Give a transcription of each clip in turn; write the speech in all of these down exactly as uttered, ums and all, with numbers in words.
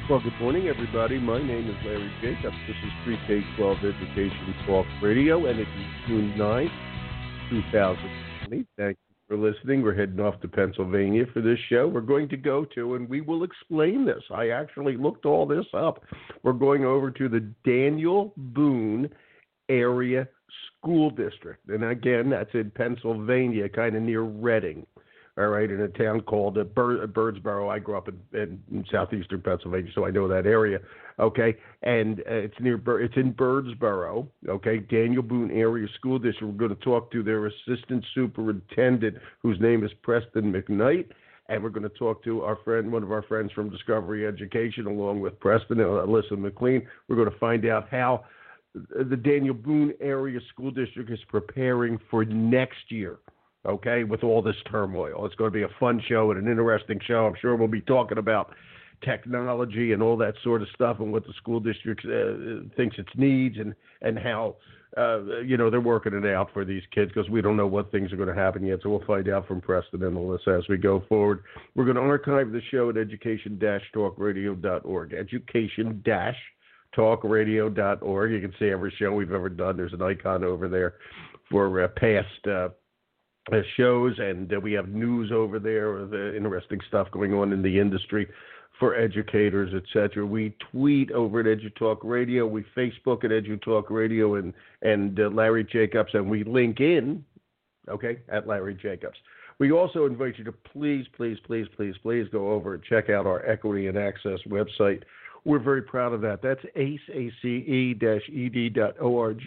Well, good morning, everybody. My name is Larry Jacobs. This is Pre-K twelve Education Talk Radio, and it is June ninth, twenty twenty. Thank you for listening. We're heading off to Pennsylvania for this show. We're going to go to, and we will explain this. I actually looked all this up. We're going over to the Daniel Boone Area School District. And again, that's in Pennsylvania, kind of near Reading. All right, in a town called uh, Bir- Birdsboro. I grew up in, in, in southeastern Pennsylvania, so I know that area. Okay, and uh, it's near Bir- it's in Birdsboro. Okay, Daniel Boone Area School District. We're going to talk to their assistant superintendent, whose name is Preston McKnight, and we're going to talk to our friend, one of our friends from Discovery Education, along with Preston and Alyssa McLean. We're going to find out how the Daniel Boone Area School District is preparing for next year. Okay, with all this turmoil. It's going to be a fun show and an interesting show. I'm sure we'll be talking about technology and all that sort of stuff and what the school district uh, thinks it needs and, and how, uh, you know, they're working it out for these kids because we don't know what things are going to happen yet. So we'll find out from Preston and Alyssa as we go forward. We're going to archive the show at education dash talk radio dot org. education dash talk radio dot org. You can see every show we've ever done. There's an icon over there for uh, past uh Uh, shows, and uh, we have news over there, the interesting stuff going on in the industry for educators, et cetera. We tweet over at EduTalk Radio, we Facebook at EduTalk Radio, and and uh, Larry Jacobs, and we link in, okay, at Larry Jacobs. We also invite you to please, please, please, please, please go over and check out our Equity and Access website. We're very proud of that. That's A C E, A C E dash E D dot org.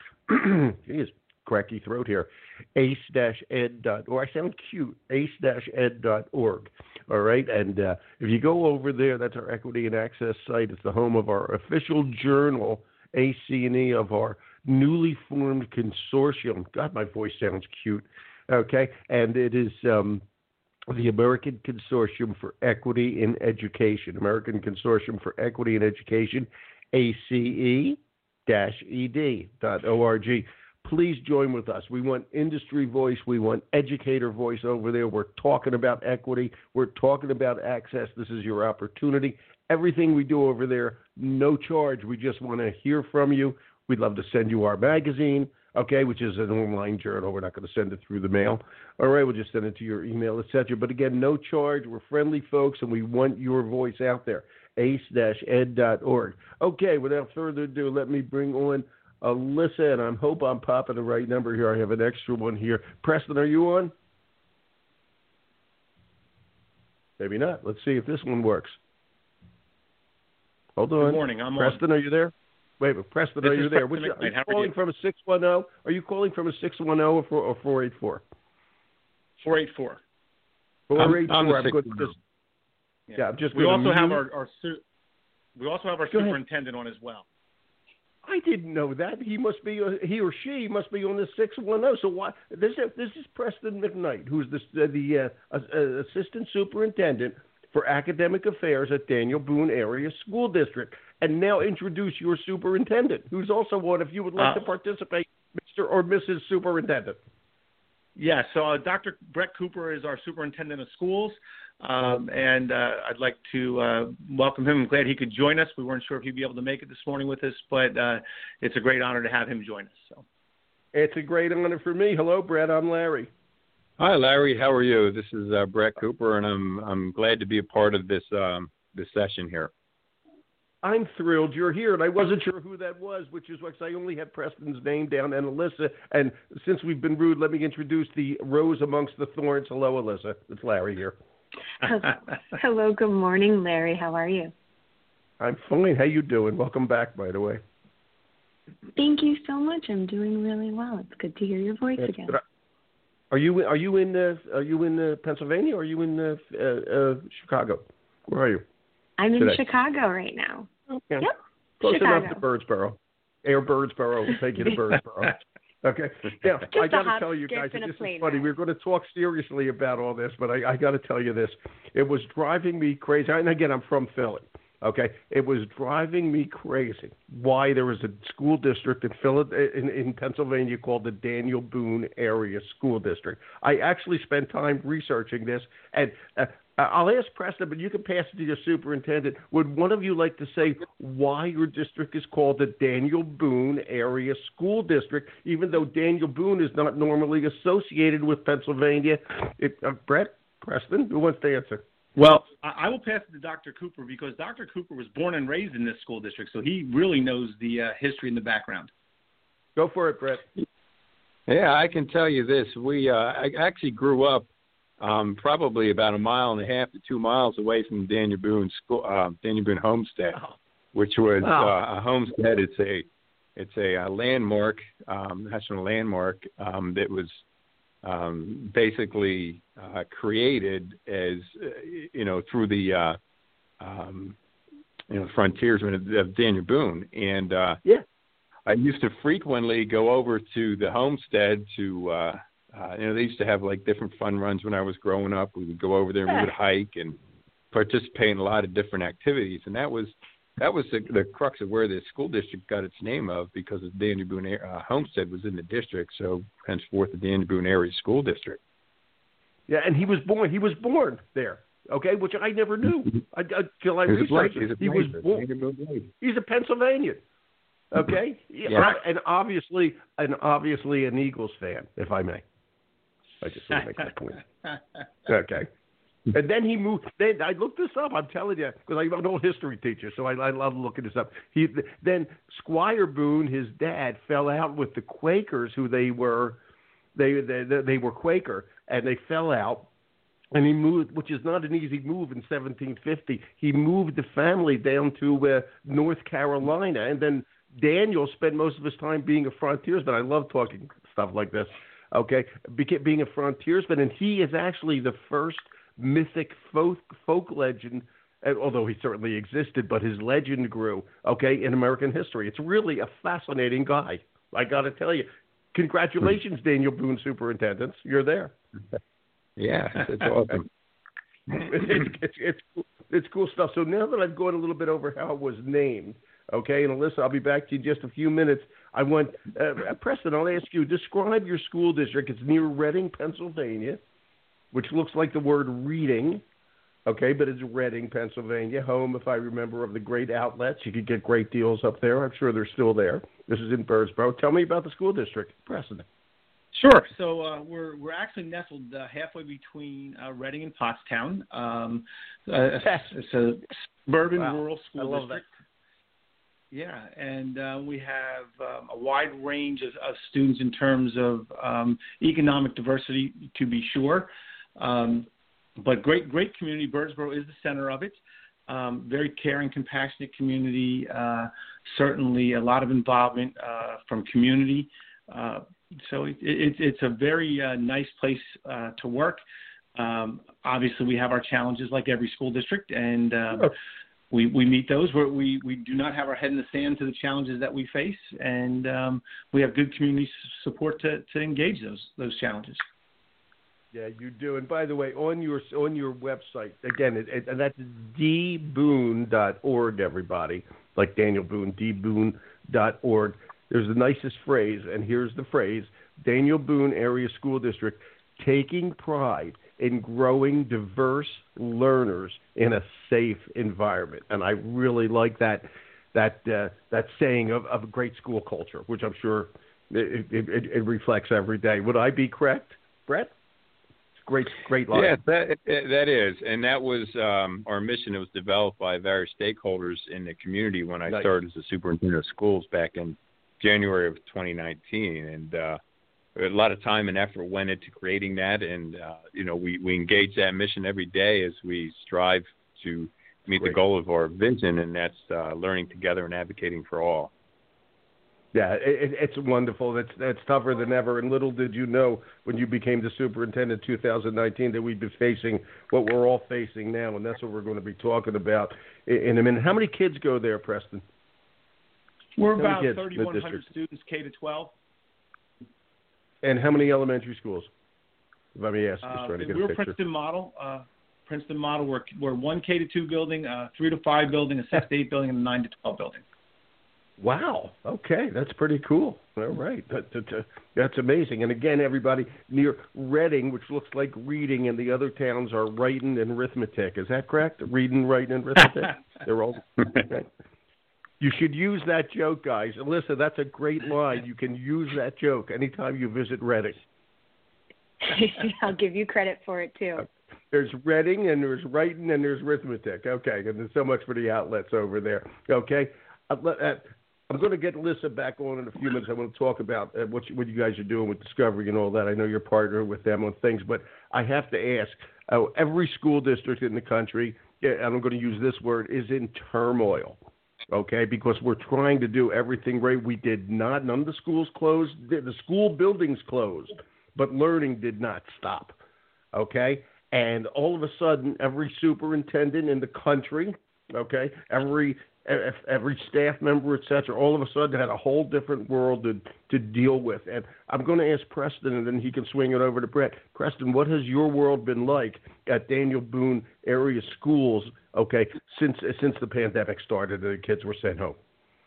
Jeez, cracky throat here. ace dash ed dot org. I sound cute. ace dash ed dot org. All right. And uh, if you go over there, that's our Equity and Access site. It's the home of our official journal, A C and E, of our newly formed consortium. God, my voice sounds cute. Okay. And it is um, the American Consortium for Equity in Education. American Consortium for Equity in Education, A C E dash E D dot org. Please join with us. We want industry voice. We want educator voice over there. We're talking about equity. We're talking about access. This is your opportunity. Everything we do over there, no charge. We just want to hear from you. We'd love to send you our magazine, okay, which is an online journal. We're not going to send it through the mail. All right, we'll just send it to your email, et cetera. But again, no charge. We're friendly folks, and we want your voice out there. ace dash ed dot org. Okay, without further ado, let me bring on Alyssa, and I hope I'm popping the right number here. I have an extra one here. Preston, are you on? Maybe not. Let's see if this one works. Hold on. Good morning. I'm Preston, on. are you there? Wait, but Preston, this are you there? Preston Which, are you How calling are you? from a six one zero? Are you calling from a six one zero or, or four eight four? four eight four. four eight four. I'm, I'm good. Just, yeah. yeah, I'm just we also mute. have our, our su- we also have our Go superintendent ahead. on as well. I didn't know that. He must be, uh, he or she must be on the six one zero. So why? This is this is Preston McKnight, who's the uh, the uh, uh, assistant superintendent for academic affairs at Daniel Boone Area School District. And now introduce your superintendent, who's also on. If you would like uh, to participate, Mister or Missus Superintendent. Yeah. So uh, Doctor Brett Cooper is our superintendent of schools. Um, and uh, I'd like to uh, welcome him. I'm glad he could join us. We weren't sure if he'd be able to make it this morning with us, but uh, it's a great honor to have him join us. So, it's a great honor for me. Hello, Brett. I'm Larry. Hi, Larry. How are you? This is uh, Brett Cooper, and I'm I'm glad to be a part of this um, this session here. I'm thrilled you're here, and I wasn't sure who that was, which is why I only had Preston's name down and Alyssa. And since we've been rude, let me introduce the rose amongst the thorns. Hello, Alyssa. It's Larry here. Hello, good morning, Larry. How are you? I'm fine. How you doing? Welcome back, by the way. Thank you so much. I'm doing really well. It's good to hear your voice That's again. good. Are you are you in uh, are you in uh, Pennsylvania or are you in uh, uh, uh, Chicago? Where are you? I'm today? in Chicago right now. Okay. Yep. Close Chicago. enough to Birdsboro. Air Birdsboro will take you to Birdsboro. Okay. Now, Just I a got to hop, tell you skip, guys, and a this is plane funny. ride. We're going to talk seriously about all this, but I, I got to tell you this. It was driving me crazy. And again, I'm from Philly. Okay, it was driving me crazy why there was a school district in, Phil- in, in Pennsylvania called the Daniel Boone Area School District. I actually spent time researching this, and uh, I'll ask Preston, but you can pass it to your superintendent. Would one of you like to say why your district is called the Daniel Boone Area School District, even though Daniel Boone is not normally associated with Pennsylvania? It, uh, Brett, Preston, who wants to answer? Well, I will pass it to Doctor Cooper because Doctor Cooper was born and raised in this school district, so he really knows the uh, history and the background. Go for it, Brett. Yeah, I can tell you this. We uh, I actually grew up um, probably about a mile and a half to two miles away from Daniel Boone School, uh, Daniel Boone Homestead, oh. which was wow. uh, a homestead. It's a it's a, a landmark, um, national landmark um, that was um, basically uh, created as uh, you know through the uh, um, you know frontiersmen of, of Daniel Boone, and uh, yeah, I used to frequently go over to the homestead to uh, uh, you know they used to have like different fun runs when I was growing up. We would go over there and we would hike and participate in a lot of different activities, and that was that was the, the crux of where the school district got its name of, because the Daniel Boone uh, Homestead was in the district, so henceforth the Daniel Boone Area School District. Yeah, and he was born. He was born there. Okay, which I never knew until I researched it. He was born. He's a Pennsylvanian. Okay, yeah. and obviously, and obviously an Eagles fan, if I may. I just want to make that point. Okay. And then he moved. Then I looked this up. I'm telling you, because I'm an old history teacher, so I, I love looking this up. He then Squire Boone, his dad, fell out with the Quakers, who they were. They they they were Quaker, and they fell out. And he moved, which is not an easy move in seventeen fifty. He moved the family down to uh, North Carolina, and then Daniel spent most of his time being a frontiersman. I love talking stuff like this. Okay, being a frontiersman, and he is actually the first mythic folk, folk legend, although he certainly existed, but his legend grew, okay, in American history. It's really a fascinating guy, I got to tell you. Congratulations, Daniel Boone Superintendents. You're there. Yeah, it's awesome. it's, it's, it's, it's cool stuff. So now that I've gone a little bit over how it was named, okay, and Alyssa, I'll be back to you in just a few minutes. I want, uh, Preston, I'll ask you, describe your school district. It's near Reading, Pennsylvania, which looks like the word reading, okay, but it's Reading, Pennsylvania, home, if I remember, of the great outlets. You could get great deals up there. I'm sure they're still there. This is in Birdsboro. Tell me about the school district, Preston. Sure. So uh, we're we're actually nestled uh, halfway between uh, Reading and Pottstown. Um, uh, it's a suburban wow. rural school I love district. That. Yeah, and uh, we have um, a wide range of, of students in terms of um, economic diversity, to be sure. Um, but great, great community. Birdsboro is the center of it. Um, very caring, compassionate community. Uh, certainly, a lot of involvement uh, from community. Uh, so it, it, it's a very uh, nice place uh, to work. Um, obviously, we have our challenges like every school district, and uh, sure. we, we meet those. Where we, we do not have our head in the sand to the challenges that we face, and um, we have good community support to, to engage those those challenges. Yeah, you do. And by the way, on your on your website, again, it, it, and that's d boone dot org, everybody, like Daniel Boone, d boone dot org. There's the nicest phrase, and here's the phrase: Daniel Boone Area School District, taking pride in growing diverse learners in a safe environment. And I really like that that uh, that saying of, of a great school culture, which I'm sure it, it, it reflects every day. Would I be correct, Brett? Great, great line. Yes, that that is, and that was um, our mission. It was developed by various stakeholders in the community when I nice. started as the superintendent of schools back in January of twenty nineteen, and uh, a lot of time and effort went into creating that. And uh, you know, we we engage that mission every day as we strive to meet great. the goal of our vision, and that's uh, learning together and advocating for all. Yeah, it, it's wonderful. It's it's tougher than ever. And little did you know when you became the superintendent in two thousand nineteen that we'd be facing what we're all facing now, and that's what we're going to be talking about in a minute. How many kids go there, Preston? We're about thirty-one hundred students, K to twelve. And how many elementary schools? If I may ask, just uh, trying to get we're a picture. Princeton model. Uh, Princeton model. We're, we're one K to two building, a three to five building, a six to eight building, and a nine to twelve building. Wow. Okay, that's pretty cool. All right, that, that, that, that's amazing. And again, everybody near Reading, which looks like reading, and the other towns are writing and arithmetic. Is that correct? Reading, writing, and arithmetic. They're all. Okay. You should use that joke, guys. Alyssa, that's a great line. You can use that joke anytime you visit Reading. I'll give you credit for it, too. There's Reading, and there's writing, and there's arithmetic. Okay, and there's so much for the outlets over there. Okay. Uh, uh, I'm going to get Alyssa back on in a few minutes. I want to talk about uh, what, you, what you guys are doing with Discovery and all that. I know you're partnering with them on things, but I have to ask, uh, every school district in the country, and I'm going to use this word, is in turmoil. Okay, because we're trying to do everything right. We did not. None of the schools closed. The school buildings closed, but learning did not stop. Okay, and all of a sudden, every superintendent in the country, okay, every every staff member, et cetera, all of a sudden had a whole different world to to deal with. And I'm going to ask Preston, and then he can swing it over to Brett. Preston, what has your world been like at Daniel Boone area schools? Okay, since since the pandemic started and the kids were sent home.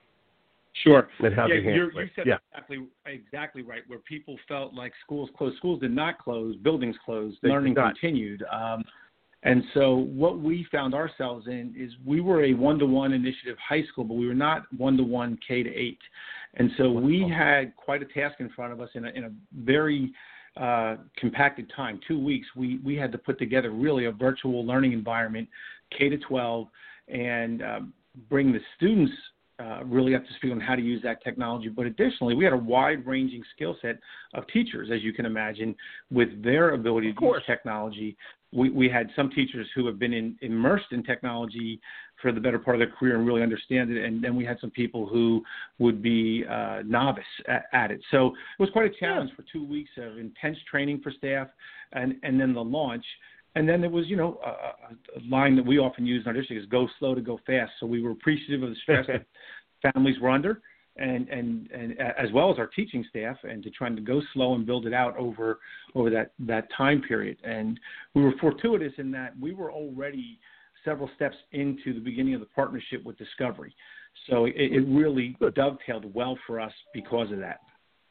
Sure. And how yeah, they handle you it. said yeah. exactly exactly right. Where people felt like schools closed, schools did not close, buildings closed, They learning did not. continued. Um, and so what we found ourselves in is we were a one-to-one initiative high school, but we were not one-to-one K to eight. And so we had quite a task in front of us in a, in a very uh, compacted time, two weeks. We we had to put together really a virtual learning environment, K to twelve, and uh, bring the students uh, really up to speed on how to use that technology. But additionally, we had a wide-ranging skill set of teachers, as you can imagine, with their ability to use technology. We, we had some teachers who have been in, immersed in technology for the better part of their career and really understand it, and then we had some people who would be uh, novice at, at it. So it was quite a challenge for two weeks of intense training for staff, and, and then the launch. And then there was, you know, a, a line that we often use in our district is go slow to go fast. So we were appreciative of the stress that families were under, and, and, and as well as our teaching staff, and to trying to go slow and build it out over over that, that time period. And we were fortuitous in that we were already several steps into the beginning of the partnership with Discovery. So it, it really dovetailed well for us because of that.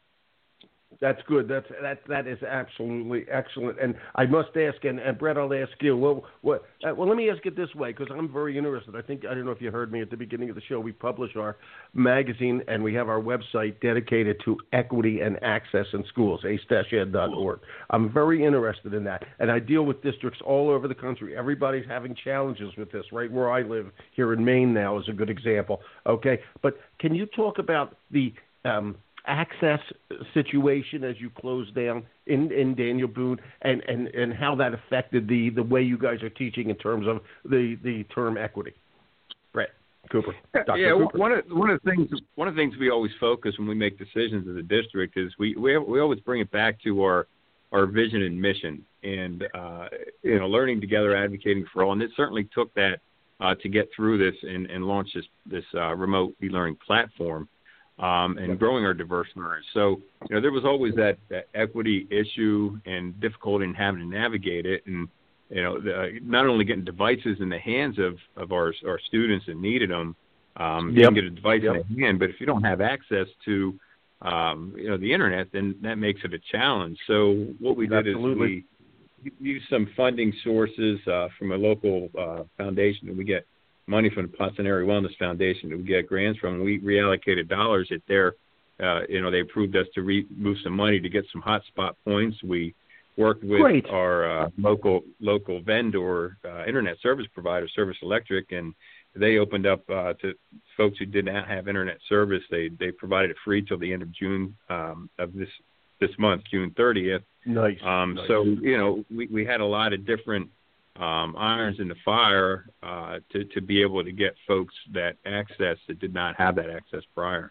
That's good. That's that. That is absolutely excellent. And I must ask, and, and Brett, I'll ask you. Well, what? Uh, well, let me ask it this way, because I'm very interested. I think I don't know if you heard me at the beginning of the show. We publish our magazine, and we have our website dedicated to equity and access in schools, ace dash ed dot org. I'm very interested in that, and I deal with districts all over the country. Everybody's having challenges with this. Right where I live here in Maine now is a good example. Okay, but can you talk about the um, access situation as you closed down in, in Daniel Boone, and, and, and how that affected the, the way you guys are teaching in terms of the, the term equity? Brett Cooper. Doctor Yeah, Cooper. one of one of the things one of the things we always focus when we make decisions as a district is we we, we always bring it back to our our vision and mission, and uh, you know, learning together, advocating for all, and it certainly took that uh, to get through this and, and launch this this uh, remote e-learning platform. Um, and growing our diverse learners. So, you know, there was always that, that equity issue and difficulty in having to navigate it. And, you know, the, not only getting devices in the hands of, of our, our students that needed them, um, yep. you can get a device yep. in the hand, but if you don't have access to, um, you know, the internet, then that makes it a challenge. So what we did Absolutely. is we used some funding sources uh, from a local uh, foundation, and we get money from the Potsdam Area Wellness Foundation that we get grants from. We reallocated dollars at their, uh, you know, they approved us to re- move some money to get some hotspot points. We worked with Great. our uh, local local vendor, uh, internet service provider, Service Electric, and they opened up uh, to folks who did not have internet service. They they provided it free till the end of June um, of this this month, June thirtieth. Nice. Um, nice. So, you know, we, we had a lot of different Um, irons in the fire uh, to, to be able to get folks that access that did not have that access prior.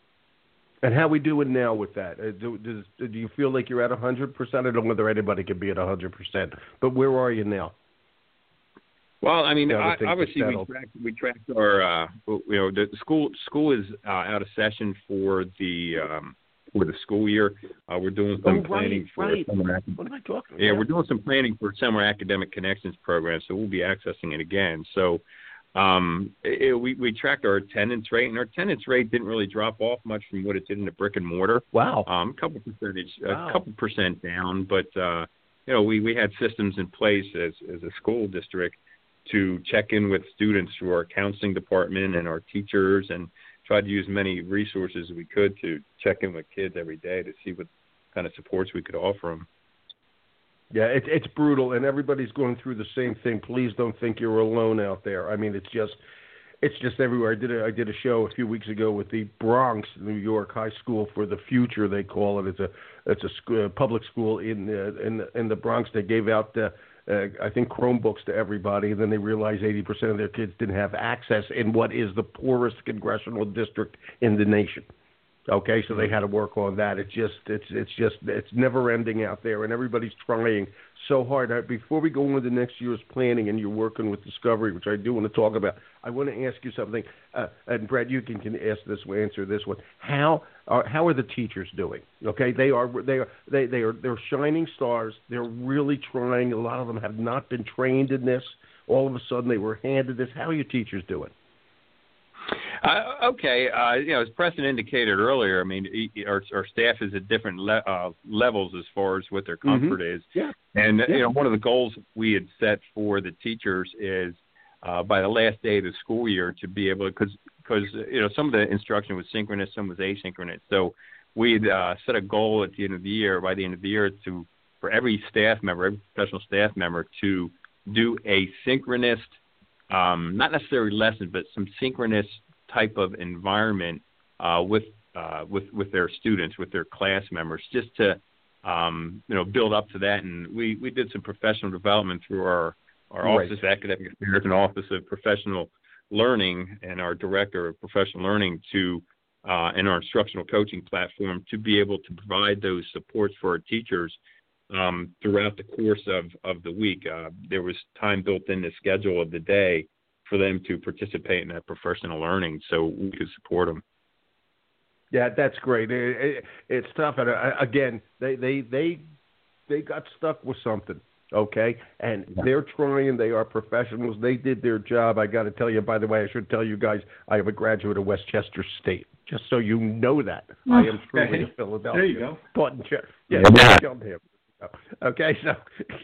And how we doing now with that? Uh, do, does, do you feel like you're at one hundred percent? I don't know whether anybody can be at one hundred percent, but where are you now? Well, I mean, Yeah, I, things obviously we settled. tracked, we tracked our, uh, you know, the school school is uh, out of session for the um, for the school year. Uh, we're doing some oh, planning right, for right. summer academic. What am I talking about? Yeah, we're doing some planning for summer academic connections program, so we'll be accessing it again. So um, it, we we tracked our attendance rate, and our attendance rate didn't really drop off much from what it did in the brick and mortar. Wow, um, a couple percentage, wow. a couple percent down, but uh, you know, we we had systems in place as as a school district to check in with students through our counseling department and our teachers, and tried to use many resources we could to check in with kids every day to see what kind of supports we could offer them. Yeah, it, it's brutal, and everybody's going through the same thing. Please don't think you're alone out there. I mean, it's just, it's just everywhere. I did a, I did a show a few weeks ago with the Bronx, New York High School for the Future. They call it. It's a, it's a school, public school in the, in the, in the Bronx. They gave out, uh, uh, I think, Chromebooks to everybody, and then they realized eighty percent of their kids didn't have access in what is the poorest congressional district in the nation. Okay, so they had to work on that. It's just, it's, it's just, it's never ending out there, and everybody's trying so hard. Now, before we go into next year's planning, and you're working with Discovery, which I do want to talk about, I want to ask you something. Uh, and Brad, you can, can ask this, answer this one. How are how are the teachers doing? Okay, they are they are they they are they're shining stars. They're really trying. A lot of them have not been trained in this. All of a sudden, they were handed this. How are your teachers doing? Uh, okay, uh, you know, as Preston indicated earlier, I mean, our, our staff is at different le- uh, levels as far as what their comfort mm-hmm. is. Yeah. And, yeah. you know, one of the goals we had set for the teachers is uh, by the last day of the school year to be able to, because, because you know, some of the instruction was synchronous, some was asynchronous. So we had uh, set a goal at the end of the year, by the end of the year, to for every staff member, every professional staff member to do a synchronous, um, not necessarily lesson, but some synchronous type of environment uh, with uh, with with their students, with their class members, just to um, you know build up to that. And we, we did some professional development through our our right. Office of Academic Affairs and Office of Professional Learning and our Director of Professional Learning to uh, and our instructional coaching platform to be able to provide those supports for our teachers um, throughout the course of of the week. Uh, there was time built in the schedule of the day for them to participate in that professional learning, so we could support them. Yeah, that's great. It, it, it's tough, and uh, again, they, they they they got stuck with something, okay? And yeah. they're trying. They are professionals. They did their job. I got to tell you, by the way, I should tell you guys, I am a graduate of Westchester State. Just so you know that, I am truly okay. a Philadelphia. There you go. But, yeah, yeah. yeah. Okay, so,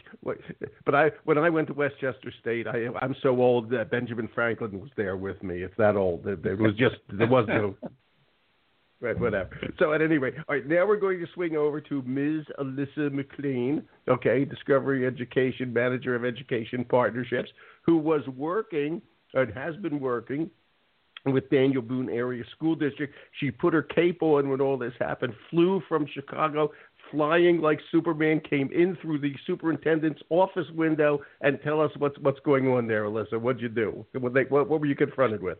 but I when I went to Westchester State, I I'm so old that Benjamin Franklin was there with me. It's that old. It, it was just there was no. Right, whatever. So at any rate, all right. Now we're going to swing over to Miz Alyssa McLean. Okay, Discovery Education Manager of Education Partnerships, who was working and has been working with Daniel Boone Area School District. She put her cape on when all this happened, flew from Chicago, flying like Superman, came in through the superintendent's office window, and tell us what's what's going on there, Alyssa. What'd you do? What, they, what, what were you confronted with?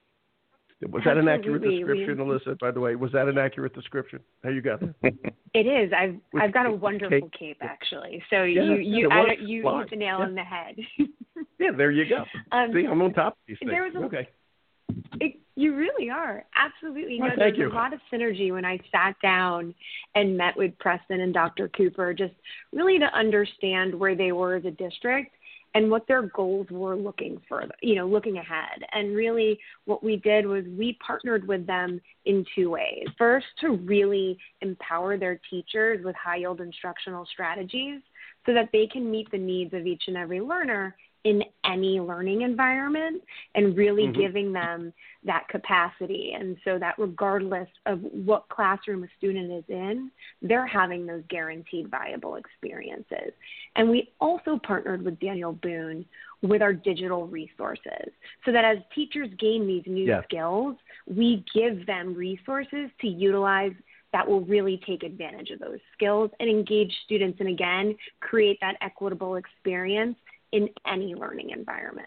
Was that an accurate description, we, Alyssa, by the way? Was that an accurate description? How you got there? It is. I've With, I've got a wonderful cape, cape actually. So yeah, you you yeah, I, you fly. hit the nail yeah. on the head. Yeah, there you go. Um, See, I'm on top of these things. There was a, okay. It, you really are. Absolutely. Well, no, thank there's you. a lot of synergy when I sat down and met with Preston and Doctor Cooper, just really to understand where they were as a district and what their goals were looking for, you know, looking ahead. And really what we did was we partnered with them in two ways. First, to really empower their teachers with high-yield instructional strategies so that they can meet the needs of each and every learner in any learning environment, and really mm-hmm. giving them that capacity. And so that regardless of what classroom a student is in, they're having those guaranteed viable experiences. And we also partnered with Daniel Boone with our digital resources so that as teachers gain these new yeah. skills, we give them resources to utilize that will really take advantage of those skills and engage students and, again, create that equitable experience in any learning environment.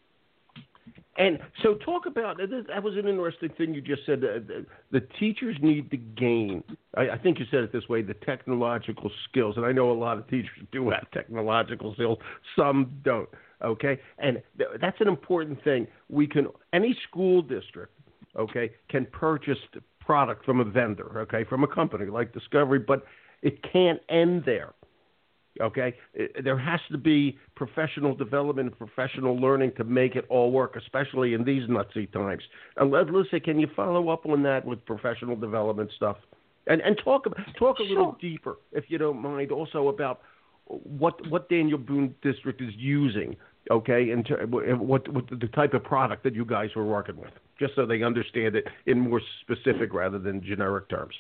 And so talk about, that was an interesting thing you just said, uh, the, the teachers need to gain, I, I think you said it this way, the technological skills. And I know a lot of teachers do have technological skills, some don't, okay? And th- that's an important thing. We can, any school district, okay, can purchase product from a vendor, okay, from a company like Discovery, but it can't end there. Okay, it, there has to be professional development and professional learning to make it all work, especially in these nutsy times. And Alyssa, can you follow up on that with professional development stuff, and and talk talk a little Sure. deeper, if you don't mind, also about what what Daniel Boone District is using, okay, and what what the type of product that you guys were working with, just so they understand it in more specific rather than generic terms.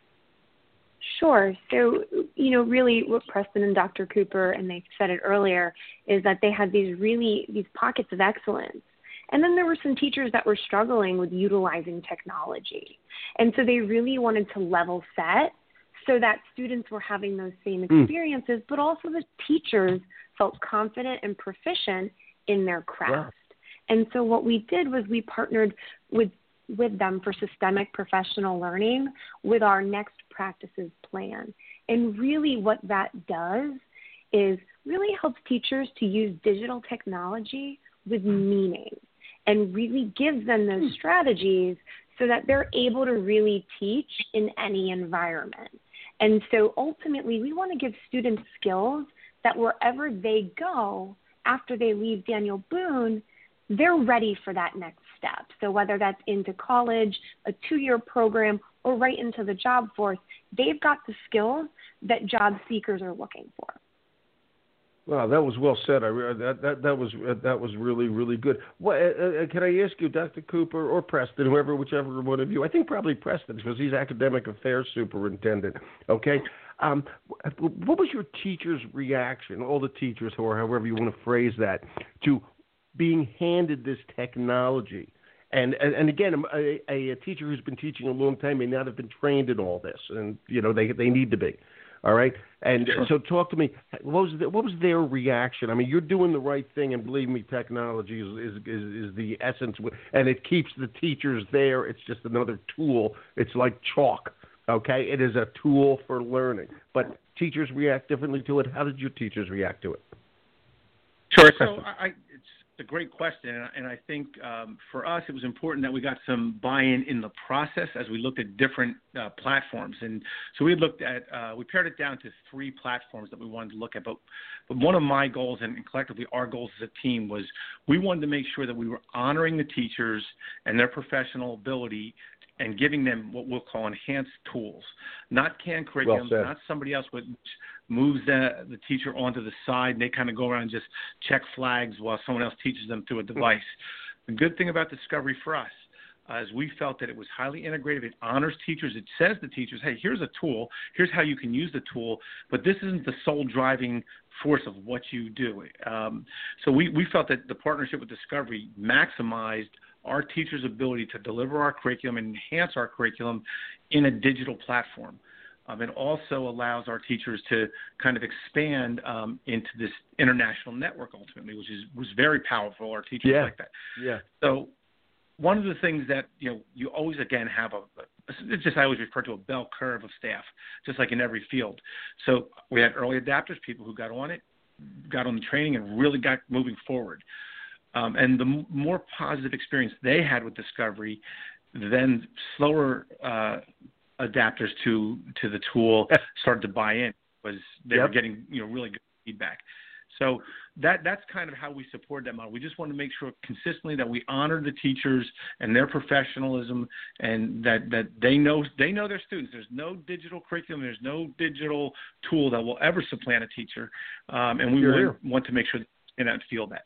Sure. So, you know, really what Preston and Doctor Cooper, and they said it earlier, is that they had these really, these pockets of excellence. And then there were some teachers that were struggling with utilizing technology. And so they really wanted to level set so that students were having those same experiences, mm. but also the teachers felt confident and proficient in their craft. Wow. And so what we did was we partnered with with them for systemic professional learning with our Next Practices plan. And really what that does is really helps teachers to use digital technology with meaning and really gives them those strategies so that they're able to really teach in any environment. And so ultimately we want to give students skills that wherever they go after they leave Daniel Boone, they're ready for that next step. So whether that's into college, a two-year program, or right into the job force, they've got the skills that job seekers are looking for. Wow, that was well said. I that that that was that was really really good. What, uh, can I ask you, Doctor Cooper or Preston, whoever, whichever one of you? I think probably Preston because he's academic affairs superintendent. Okay, um, what was your teacher's reaction? All the teachers, or however you want to phrase that, to being handed this technology, and and, and again, a, a, a teacher who's been teaching a long time may not have been trained in all this, and you know they they need to be. All right, and sure. So talk to me. What was the, what was their reaction? I mean, you're doing the right thing, and believe me, technology is is, is is the essence, and it keeps the teachers there. It's just another tool. It's like chalk. Okay, it is a tool for learning, but teachers react differently to it. How did your teachers react to it? Sure. So I, it's a great question, and I think um, for us it was important that we got some buy-in in the process as we looked at different uh, platforms. And so we looked at uh, we pared it down to three platforms that we wanted to look at. But but one of my goals, and collectively our goals as a team, was we wanted to make sure that we were honoring the teachers and their professional ability and giving them what we'll call enhanced tools, not canned curriculum, well not somebody else which moves the, the teacher onto the side and they kind of go around and just check flags while someone else teaches them through a device. The good thing about Discovery for us uh, is we felt that it was highly integrative. It honors teachers. It says to teachers, hey, here's a tool. Here's how you can use the tool, but this isn't the sole driving force of what you do. Um, so we, we felt that the partnership with Discovery maximized our teachers' ability to deliver our curriculum and enhance our curriculum in a digital platform. Um, it also allows our teachers to kind of expand um, into this international network ultimately, which is was very powerful. Our teachers yeah. like that. Yeah. So one of the things that you know you always again have a it's just I always refer to a bell curve of staff, just like in every field. So we had early adapters, people who got on it, got on the training, and really got moving forward. Um, and the m- more positive experience they had with Discovery, then slower uh, adapters to to the tool started to buy in, was they yep. were getting you know really good feedback. So that that's kind of how we support that model. We just want to make sure consistently that we honor the teachers and their professionalism, and that, that they know they know their students. There's no digital curriculum. There's no digital tool that will ever supplant a teacher, um, and we want, want to make sure they not feel that.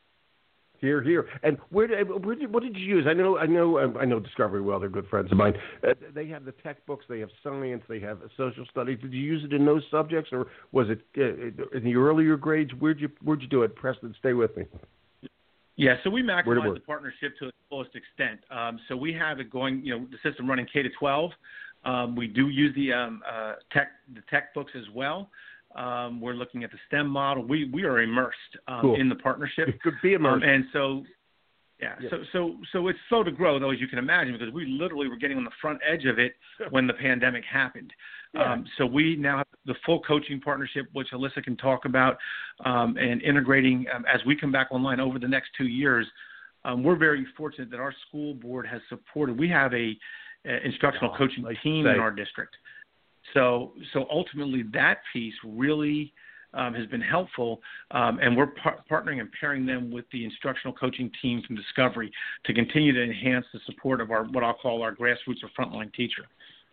Here, here, and where did, where did what did you use? I know, I know, I know Discovery well. They're good friends of mine. Uh, they have the tech books, they have science, they have social studies. Did you use it in those subjects, or was it uh, in the earlier grades? Where'd you where'd you do it? Preston, stay with me. Yeah, so we maximize the partnership to its fullest extent. Um, so we have it going, you know, the system running K to twelve. Um, we do use the um, uh, tech the tech books as well. Um, we're looking at the STEM model. We we are immersed um, cool. in the partnership. It could be immersed. Um, and so, yeah, yeah, so so so it's slow to grow, though, as you can imagine, because we literally were getting on the front edge of it when the pandemic happened. Yeah. Um, so we now have the full coaching partnership, which Alyssa can talk about, um, and integrating um, as we come back online over the next two years. Um, we're very fortunate that our school board has supported. We have a uh, instructional oh, coaching nice team in our district. So, so ultimately, that piece really um, has been helpful, um, and we're par- partnering and pairing them with the instructional coaching team from Discovery to continue to enhance the support of our what I'll call our grassroots or frontline teacher.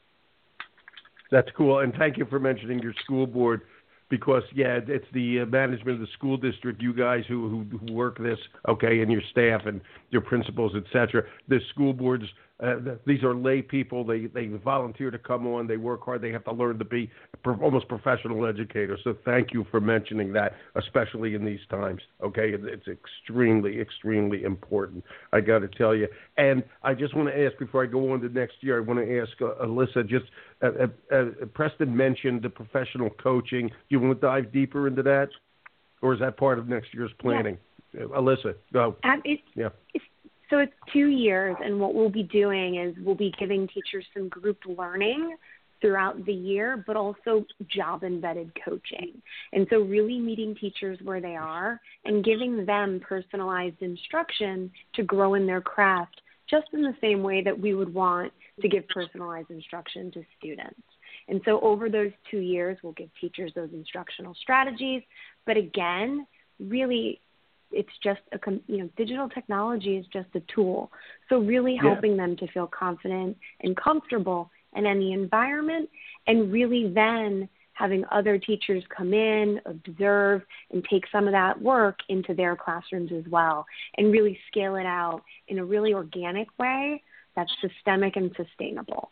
That's cool, and thank you for mentioning your school board. Because, yeah, it's the uh, management of the school district, you guys who, who, who work this, okay, and your staff and your principals, et cetera. The school boards, uh, the, these are lay people. They, they volunteer to come on. They work hard. They have to learn to be pro- almost professional educators. So thank you for mentioning that, especially in these times, okay? It, it's extremely, extremely important, I got to tell you. And I just want to ask, before I go on to next year, I want to ask uh, Alyssa, just uh, uh, uh, Preston mentioned the professional coaching. Do you want to dive deeper into that? Or is that part of next year's planning? Yeah. Uh, Alyssa, go. Um, it's, yeah. It's, so it's two years, and what we'll be doing is we'll be giving teachers some group learning throughout the year, but also job-embedded coaching. And so really meeting teachers where they are and giving them personalized instruction to grow in their craft, just in the same way that we would want to give personalized instruction to students. And so over those two years, we'll give teachers those instructional strategies. But again, really, it's just a, you know, digital technology is just a tool. So really helping yeah. them to feel confident and comfortable in any environment, and really then having other teachers come in, observe, and take some of that work into their classrooms as well, and really scale it out in a really organic way that's systemic and sustainable.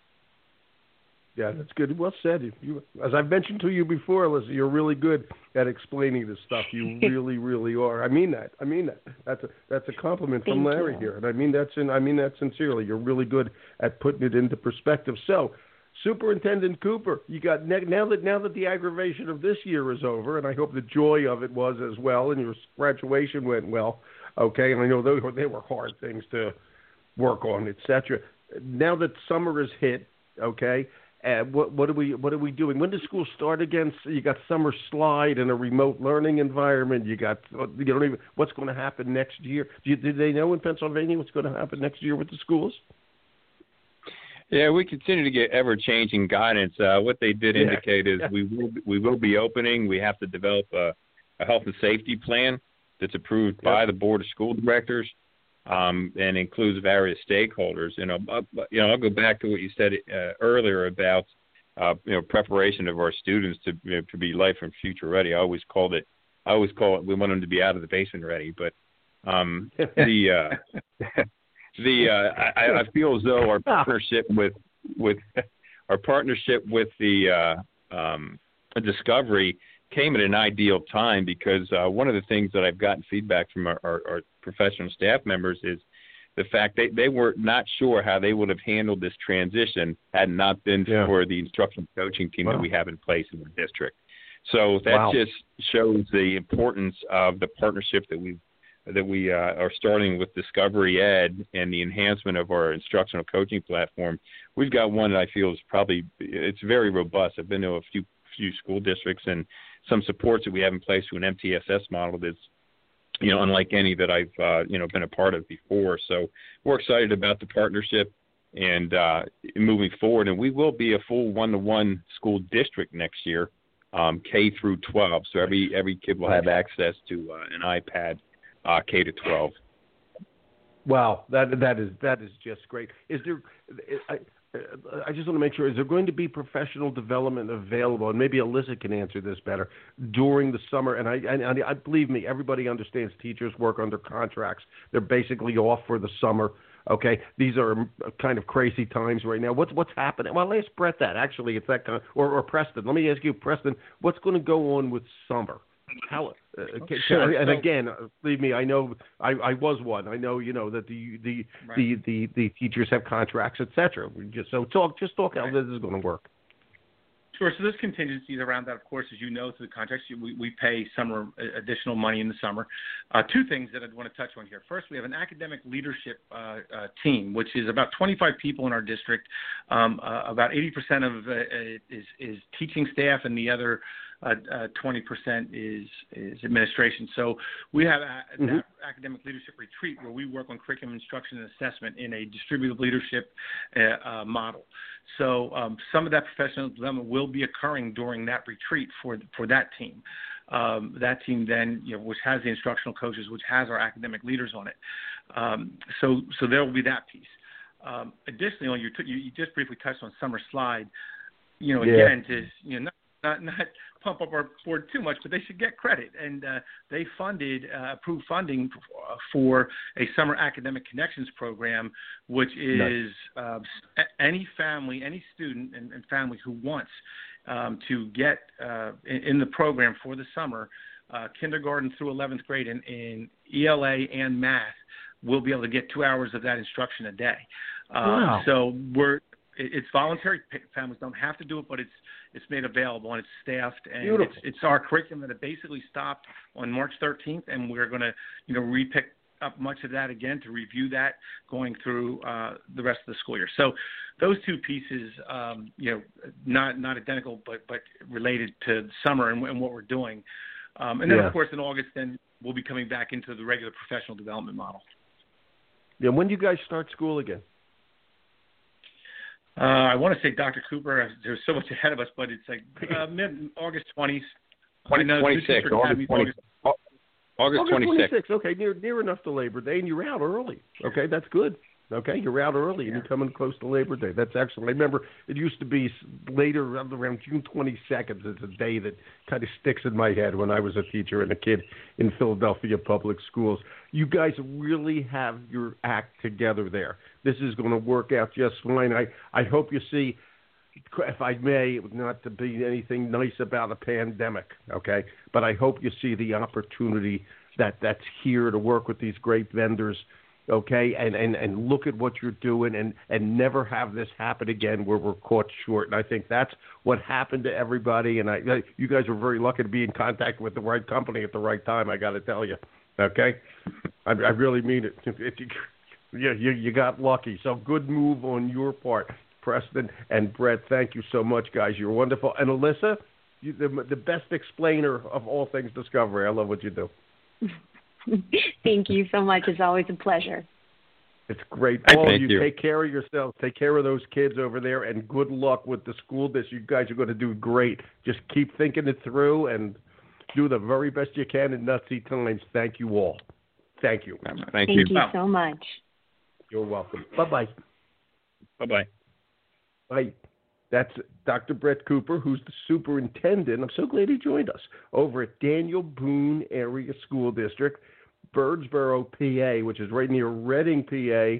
Yeah, that's good. Well said. If you, as I've mentioned to you before, Alyssa, you're really good at explaining this stuff. You really, really are. I mean that. I mean that. That's a that's a compliment Thank from Larry you. here, and I mean that's in. I mean that sincerely. You're really good at putting it into perspective. So, Superintendent Cooper, you got now that now that the aggravation of this year is over, and I hope the joy of it was as well, and your graduation went well. Okay, and I know those were, they were hard things to work on, et cetera. Now that summer is hit, okay. Uh, what, what are we what are we doing? When does school start again? So you got summer slide in a remote learning environment. You got you don't even what's going to happen next year. Do, you, do they know in Pennsylvania what's going to happen next year with the schools? Yeah, we continue to get ever-changing guidance. Uh, what they did indicate yeah. is yeah. we will we will be opening. We have to develop a, a health and safety plan that's approved yep. by the Board of School Directors. Um, and includes various stakeholders. You know, uh, you know, I'll go back to what you said uh, earlier about, uh, you know, preparation of our students to you know, to be life and future ready. I always called it, I always call it, we want them to be out of the basement ready. But um, the uh, the uh, I, I feel as though our partnership with with our partnership with the uh, um, Discovery came at an ideal time, because uh, one of the things that I've gotten feedback from our, our, our professional staff members is the fact that they were not sure how they would have handled this transition had not been yeah. for the instructional coaching team wow. that we have in place in the district. So that wow. just shows the importance of the partnership that we that we uh, are starting with Discovery Ed and the enhancement of our instructional coaching platform. We've got one that I feel is probably it's very robust. I've been to a few few school districts and some supports that we have in place to an M T S S model that's, you know, unlike any that I've, uh, you know, been a part of before. So we're excited about the partnership and uh, moving forward. And we will be a full one-to-one school district next year, um, K through twelve. So every every kid will have access to uh, an iPad, uh, K to twelve. Wow, that that is that is just great. Is there? I, I just want to make sure, is there going to be professional development available, and maybe Alyssa can answer this better, during the summer? And I, and I believe me, everybody understands teachers work under contracts. They're basically off for the summer, okay? These are kind of crazy times right now. What's what's happening? Well, let's Brett that. Actually, it's that kind of, or, or Preston. Let me ask you, Preston, what's going to go on with summer? How? Uh, can, sure. And so, again, believe me, I know I, I was one. I know you know that the the right. the, the, the teachers have contracts, et cetera. Just so talk, just talk right. how this is going to work. Sure. So there's contingencies around that, of course, as you know, through the contracts. We, we pay summer additional money in the summer. Uh, two things that I'd want to touch on here. First, we have an academic leadership uh, uh, team, which is about twenty-five people in our district. Um, uh, about eighty percent of uh, is is teaching staff, and the other uh, uh, twenty percent is is administration. So we have a, mm-hmm. that academic leadership retreat where we work on curriculum instruction and assessment in a distributive leadership uh, uh, model. So um, some of that professional development will be occurring during that retreat for for that team. Um, that team then, you know, which has the instructional coaches, which has our academic leaders on it. Um, so so there will be that piece. Um, additionally, on your t- you, you just briefly touched on summer slide. You know, yeah. again, to you know, not, not not pump up our board too much, but they should get credit. And uh, they funded, uh, approved funding for, for a summer academic connections program, which is nice. uh, any family, any student and, and family who wants um, to get uh, in, in the program for the summer, uh, kindergarten through eleventh grade in, in E L A and math, will be able to get two hours of that instruction a day. Uh, wow. So we're it's voluntary. Families don't have to do it, but it's it's made available and it's staffed, and Beautiful. it's it's our curriculum that it basically stopped on March thirteenth, and we're going to you know repick up much of that again to review that going through uh, the rest of the school year. So those two pieces, um, you know, not not identical, but but related to summer and, and what we're doing. Um, and then yeah. of course in August, then we'll be coming back into the regular professional development model. Yeah. When do you guys start school again? Uh, I want to say Doctor Cooper, there's so much ahead of us, but it's like uh, mid-August twentieth. twenty-sixth, August twenty-sixth. August twenty-sixth. Okay, near near enough to Labor Day, and you're out early. Okay, that's good. Okay, you're out early, and yeah. you're coming close to Labor Day. That's excellent. I remember it used to be later, around June twenty-second. It's a day that kind of sticks in my head when I was a teacher and a kid in Philadelphia public schools. You guys really have your act together there. This is going to work out just fine. I, I hope you see, if I may, not to be anything nice about a pandemic, okay, but I hope you see the opportunity that, that's here to work with these great vendors, okay, and, and, and look at what you're doing and, and never have this happen again where we're caught short. And I think that's what happened to everybody, and I, you guys were very lucky to be in contact with the right company at the right time, I got to tell you, okay? I, I really mean it. If, if you, you, you, you got lucky. So good move on your part, Preston and Brett. Thank you so much, guys. You're wonderful. And Alyssa, you, the, the best explainer of all things Discovery. I love what you do. Thank you so much. It's always a pleasure. It's great. Thank All of you, you. take care of yourselves. Take care of those kids over there, and good luck with the school district. You guys are going to do great. Just keep thinking it through and do the very best you can in nutsy times. Thank you all. Thank you. Thank, Thank you. you so much. You're welcome. Bye-bye. Bye-bye. Bye. That's Doctor Brett Cooper, who's the superintendent. I'm so glad he joined us over at Daniel Boone Area School District, Birdsboro, P A, which is right near Reading, P A.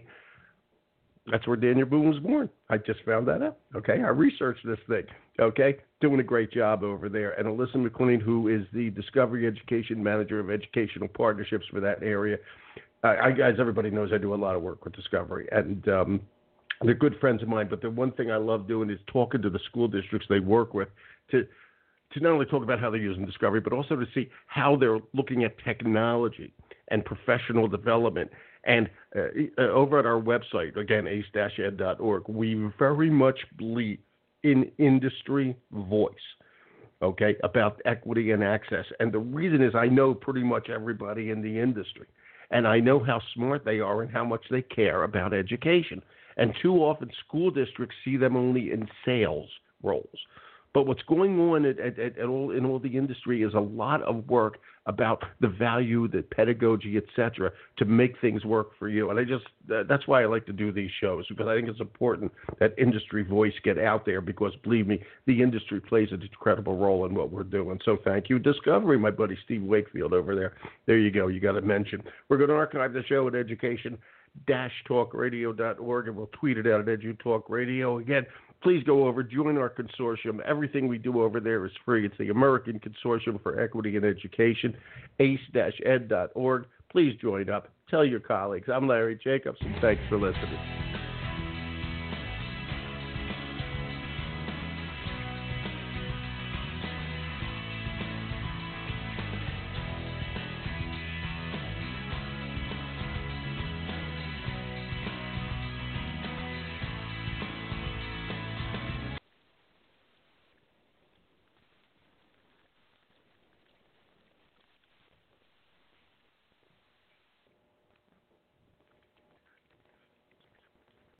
That's where Daniel Boone was born. I just found that out. Okay, I researched this thing. Okay, doing a great job over there. And Alyssa McLean, who is the Discovery Education Manager of Educational Partnerships for that area. Uh, I, as everybody knows, I do a lot of work with Discovery, and um, they're good friends of mine. But the one thing I love doing is talking to the school districts they work with to to not only talk about how they're using Discovery, but also to see how they're looking at technology and professional development. And uh, uh, over at our website, again, ace dash ed dot org, we very much believe in industry voice, okay, about equity and access. And the reason is I know pretty much everybody in the industry, and I know how smart they are and how much they care about education. And too often school districts see them only in sales roles. But what's going on at, at, at all, in all the industry is a lot of work about the value, the pedagogy, et cetera, to make things work for you. And I just, uh, that's why I like to do these shows, because I think it's important that industry voice get out there, because believe me, the industry plays an incredible role in what we're doing. So thank you. Discovery, my buddy Steve Wakefield over there. There you go. You got to mention. We're going to archive the show at education dash talk radio dot org, and we'll tweet it out at EduTalk Radio. Again, please go over, join our consortium. Everything we do over there is free. It's the American Consortium for Equity in Education, ace dash ed dot org. Please join up. Tell your colleagues. I'm Larry Jacobs, and thanks for listening.